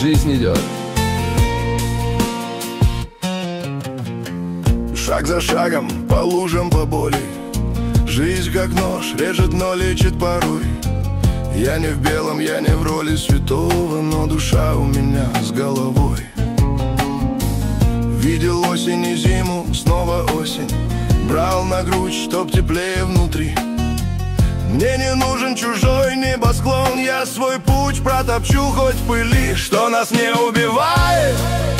жизнь идет. Шаг за шагом, по лужам, по боли. Жизнь как нож, режет, но лечит порой. Я не в белом, я не в роли святого, но душа у меня с головой. Видел осень и зиму, снова осень. Брал на грудь, чтоб теплее внутри. Мне не нужен чужой небосклон, я свой путь протопчу хоть в пыли. Что нас не убивает,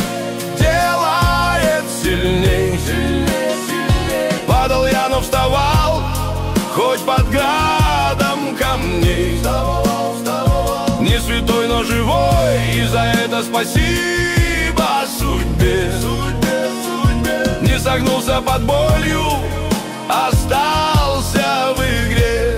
делает сильней. Падал я, но вставал, хоть под градом камней. Не святой, но живой, и за это спасибо судьбе. Не согнулся под болью, остался в игре.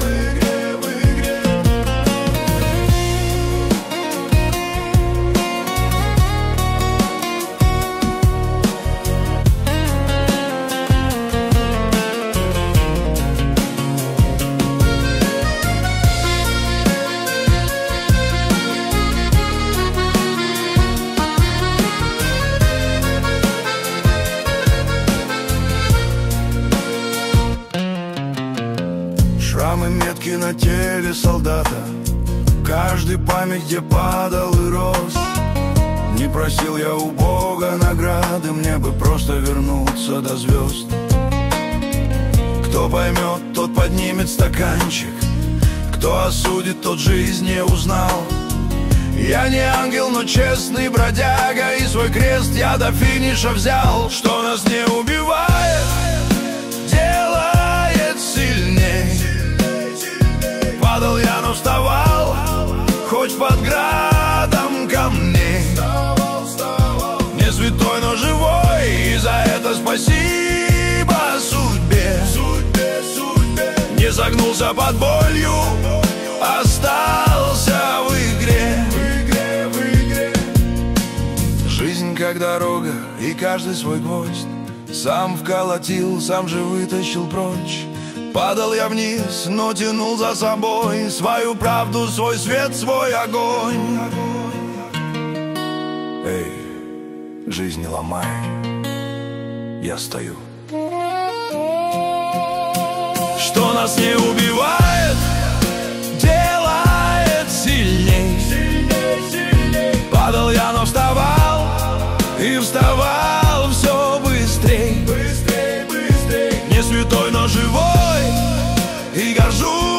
Шрамы, метки на теле солдата, каждый память, где падал и рос. Не просил я у Бога награды, мне бы просто вернуться до звезд. Кто поймет, тот поднимет стаканчик, кто осудит, тот жизнь не узнал. Я не ангел, но честный бродяга, и свой крест я до финиша взял. Что нас не убивает, делает сильней. Падал я, но вставал, хоть под градом камней. Не святой, но живой, и за это спасибо судьбе. Не загнулся под болью, остался в игре. Жизнь как дорога, и каждый свой гвоздь сам вколотил, сам же вытащил прочь. Падал я вниз, но тянул за собой свою правду, свой свет, свой огонь. Эй, жизнь не ломай, я стою. Что нас не убивает, делает сильней. Падал я, но вставал, и вставал все быстрей. Не святой, но живой, и горжусь